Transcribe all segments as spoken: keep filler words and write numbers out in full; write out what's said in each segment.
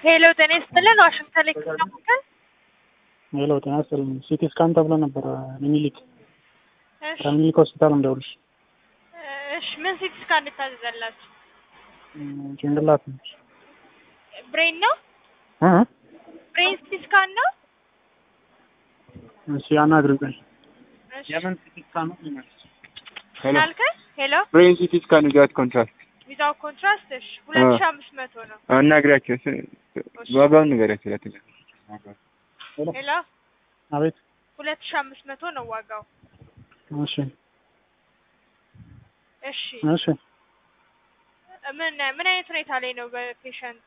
ሄሎ ጤና ይስጥልን ዋሽንግተን ይከናወናል። ሄሎ ጤና ይስጥልን ሲቲ ስካን ተብሎ ነበር ሚኒሊክ እሺ ከሚኒሊክ ሆስፒታል እንደውልሽ እሺ ምን ሲቲ ስካን እንታዘዛላችሁ? ጭንቅላት ብሬን ነው እ ብሬን ሲቲ ስካን ነው። እሺ አናግሩኝ። እሺ የምን ሲቲ ስካን ነው ማለት? ሄሎ አልከ ሄሎ ብሬን ሲቲ ስካን ዊዛውት ኮንትራስት ዊዛውት ኮንትራስት እሺ ሁለት ሺህ አምስት መቶ ነው። አናግራቸው ዋጋውን ንገራቸው ለተለ ሄሎ አቤት ሁለት ሺህ አምስት መቶ ነው ዋጋው። እሺ እሺ እሺ ምን ምን አይነት ሁኔታ ላይ ነው በፔሸንቱ?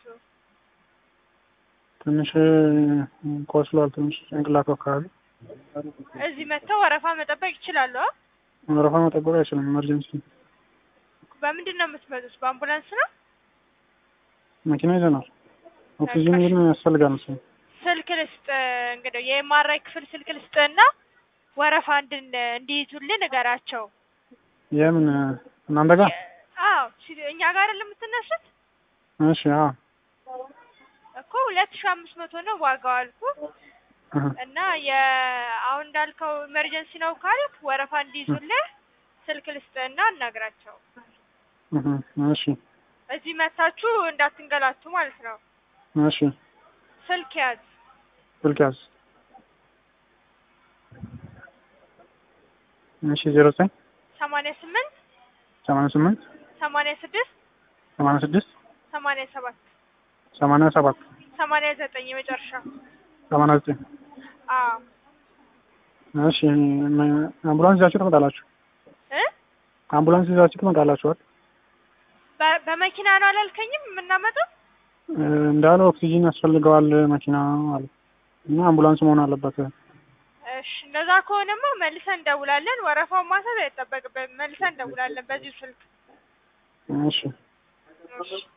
ትንሽ ቆስሏል። ትንሽ ጭንቅላቱ አካባቢ እዚህ መጥተው ወረፋ መጠበቅ ይችላሉ? ወረፋ መጠበቅ አይችልም። ኢመርጀንሲ በምንድን ነው የምትመጡት? በአምቡላንስ ነው? መኪና ይዘናል። ኦክሲጅን ግን ያስፈልጋል መሰለኝ። ስልክ ልስጥ እንግዲህ የኤምአርአይ ክፍል ስልክ ልስጥና ወረፋ እንድን እንዲይዙልን ንገራቸው። የምን እናንተ ጋር? አዎ እኛ ጋር አይደለም የምትነሱት? እሺ አዎ እኮ ሁለት ሺህ አምስት መቶ ነው ዋጋው አልኩ እና የአሁን እንዳልከው ኢመርጀንሲ ነው ካልክ ወረፋ እንዲይዙልህ ስልክ ልስጥና አናግራቸው። እህ እሺ እዚህ መታችሁ እንዳትንገላቱ ማለት ነው። እሺ ስልክ ያዝ ስልክ ያዝ። እሺ ዜሮ ዘጠኝ ሰማንያ ስምንት ሰማንያ ስምንት ሰማንያ ስድስት ሰማንያ ስድስት ሰማንያ ሰባት ሰማንያ ሰባት ሰማንያ ዘጠኝ የመጨረሻ ሰማንያ ዘጠኝ አዎ እሺ አምቡላንስ ይዛችሁ ትመጣላችሁ? እ አምቡላንስ ይዛችሁ ትመጣላችሁ? በመኪና ነው አላልከኝም የምናመጣው? እንዳለው ኦክሲጅን ያስፈልገዋል መኪና አለ እና አምቡላንስ መሆን አለበት። እሺ እንደዛ ከሆነማ መልሰን እንደውላለን። ወረፋውን ማሰብ አይጠበቅብንም። መልሰን እንደውላለን በዚህ ስልክ። እሺ እሺ